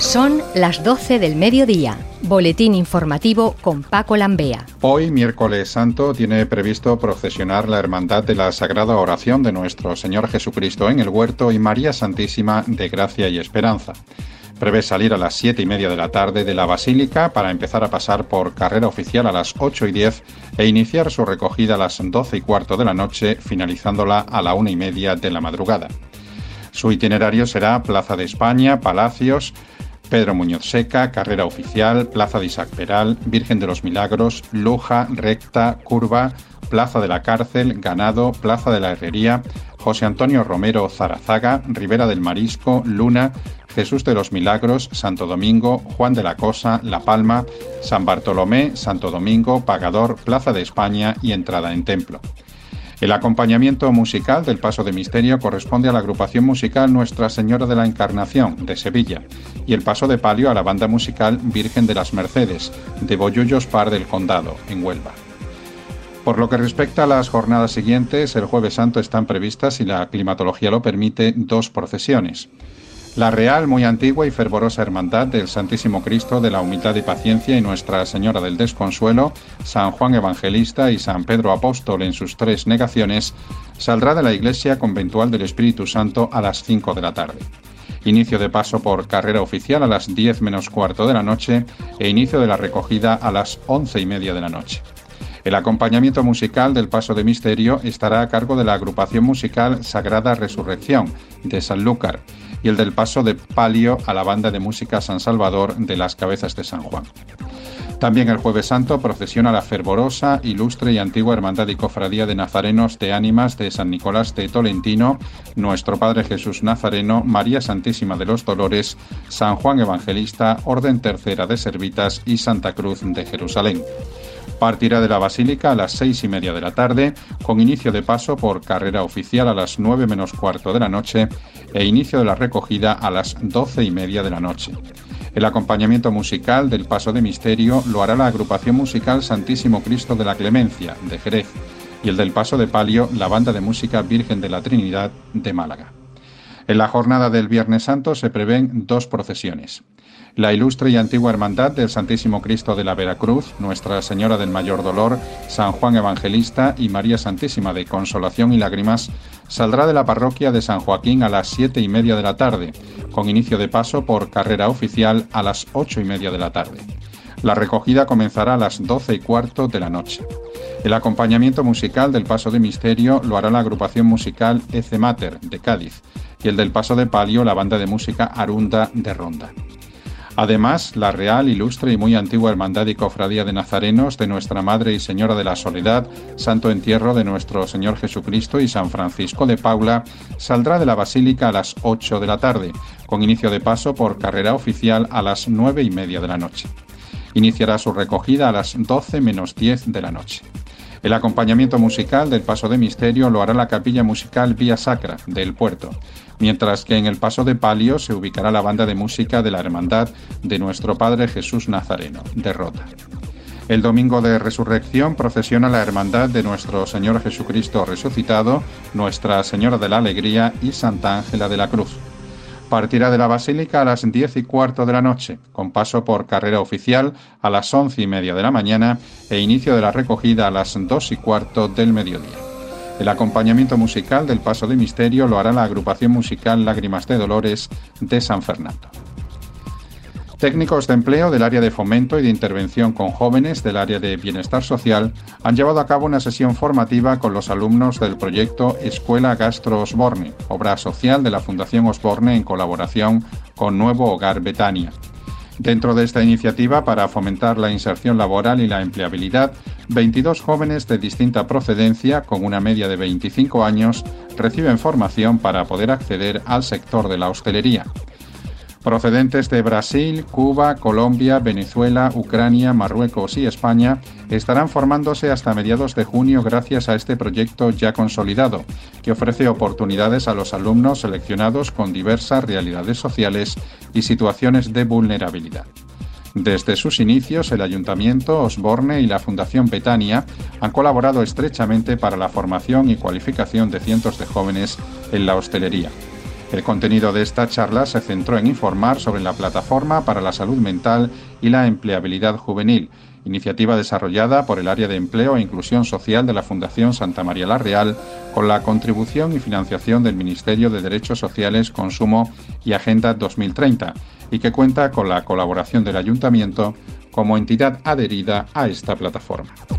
Son las 12 del mediodía. Boletín informativo con Paco Lambea. Hoy, miércoles santo, tiene previsto procesionar la Hermandad de la Sagrada Oración de Nuestro Señor Jesucristo en el Huerto y María Santísima de Gracia y Esperanza. Prevé salir a las 7:30 de la tarde de la Basílica para empezar a pasar por carrera oficial a las 8:10 e iniciar su recogida a las 12:15 de la noche, finalizándola a la 1:30 de la madrugada. Su itinerario será Plaza de España, Palacios, Pedro Muñoz Seca, Carrera Oficial, Plaza de Isaac Peral, Virgen de los Milagros, Luja, Recta, Curva, Plaza de la Cárcel, Ganado, Plaza de la Herrería, José Antonio Romero Zarazaga, Ribera del Marisco, Luna, Jesús de los Milagros, Santo Domingo, Juan de la Cosa, La Palma, San Bartolomé, Santo Domingo, Pagador, Plaza de España y entrada en Templo. El acompañamiento musical del Paso de Misterio corresponde a la agrupación musical Nuestra Señora de la Encarnación, de Sevilla, y el paso de palio a la banda musical Virgen de las Mercedes, de Bollullos Par del Condado, en Huelva. Por lo que respecta a las jornadas siguientes, el Jueves Santo están previstas, si la climatología lo permite, 2 procesiones. La Real, muy antigua y fervorosa Hermandad del Santísimo Cristo de la Humildad y Paciencia y Nuestra Señora del Desconsuelo, San Juan Evangelista y San Pedro Apóstol en sus 3 negaciones, saldrá de la Iglesia Conventual del Espíritu Santo a las 5 de la tarde. Inicio de paso por carrera oficial a las 10 menos cuarto de la noche e inicio de la recogida a las 11:30 de la noche. El acompañamiento musical del Paso de Misterio estará a cargo de la agrupación musical Sagrada Resurrección, de Sanlúcar, y el del paso de palio a la banda de música San Salvador de las Cabezas de San Juan. También el Jueves Santo procesiona la fervorosa, ilustre y antigua Hermandad y Cofradía de Nazarenos de Ánimas de San Nicolás de Tolentino, Nuestro Padre Jesús Nazareno, María Santísima de los Dolores, San Juan Evangelista, Orden Tercera de Servitas y Santa Cruz de Jerusalén. Partirá de la Basílica a las 6:30 de la tarde, con inicio de paso por carrera oficial a las 9 menos cuarto de la noche e inicio de la recogida a las 12:30 de la noche. El acompañamiento musical del Paso de Misterio lo hará la agrupación musical Santísimo Cristo de la Clemencia, de Jerez, y el del paso de palio la banda de música Virgen de la Trinidad, de Málaga. En la jornada del Viernes Santo se prevén 2 procesiones. La ilustre y antigua Hermandad del Santísimo Cristo de la Veracruz, Nuestra Señora del Mayor Dolor, San Juan Evangelista y María Santísima de Consolación y Lágrimas saldrá de la parroquia de San Joaquín a las 7:30 de la tarde, con inicio de paso por carrera oficial a las 8:30 de la tarde. La recogida comenzará a las 12:15 de la noche. El acompañamiento musical del Paso de Misterio lo hará la agrupación musical Ece Mater, de Cádiz, y el del paso de palio la banda de música Arunda, de Ronda. Además, la Real, ilustre y muy antigua Hermandad y Cofradía de Nazarenos de Nuestra Madre y Señora de la Soledad, Santo Entierro de Nuestro Señor Jesucristo y San Francisco de Paula, saldrá de la Basílica a las 8 de la tarde, con inicio de paso por carrera oficial a las 9:30 de la noche. Iniciará su recogida a las 12 menos 10 de la noche. El acompañamiento musical del Paso de Misterio lo hará la Capilla Musical Vía Sacra, del Puerto, mientras que en el paso de palio se ubicará la banda de música de la Hermandad de Nuestro Padre Jesús Nazareno, de Rota. El domingo de Resurrección procesiona la Hermandad de Nuestro Señor Jesucristo Resucitado, Nuestra Señora de la Alegría y Santa Ángela de la Cruz. Partirá de la Basílica a las 10:15 de la noche, con paso por carrera oficial a las 11:30 de la mañana e inicio de la recogida a las 2:15 del mediodía. El acompañamiento musical del Paso de Misterio lo hará la agrupación musical Lágrimas de Dolores, de San Fernando. Técnicos de empleo del área de fomento y de intervención con jóvenes del área de bienestar social han llevado a cabo una sesión formativa con los alumnos del proyecto Escuela Gastro Osborne, obra social de la Fundación Osborne en colaboración con Nuevo Hogar Betania. Dentro de esta iniciativa para fomentar la inserción laboral y la empleabilidad, 22 jóvenes de distinta procedencia, con una media de 25 años, reciben formación para poder acceder al sector de la hostelería. Procedentes de Brasil, Cuba, Colombia, Venezuela, Ucrania, Marruecos y España, estarán formándose hasta mediados de junio gracias a este proyecto ya consolidado, que ofrece oportunidades a los alumnos seleccionados con diversas realidades sociales y situaciones de vulnerabilidad. Desde sus inicios, el Ayuntamiento, Osborne y la Fundación Betania han colaborado estrechamente para la formación y cualificación de cientos de jóvenes en la hostelería. El contenido de esta charla se centró en informar sobre la Plataforma para la Salud Mental y la Empleabilidad Juvenil, iniciativa desarrollada por el Área de Empleo e Inclusión Social de la Fundación Santa María la Real, con la contribución y financiación del Ministerio de Derechos Sociales, Consumo y Agenda 2030, y que cuenta con la colaboración del Ayuntamiento como entidad adherida a esta plataforma.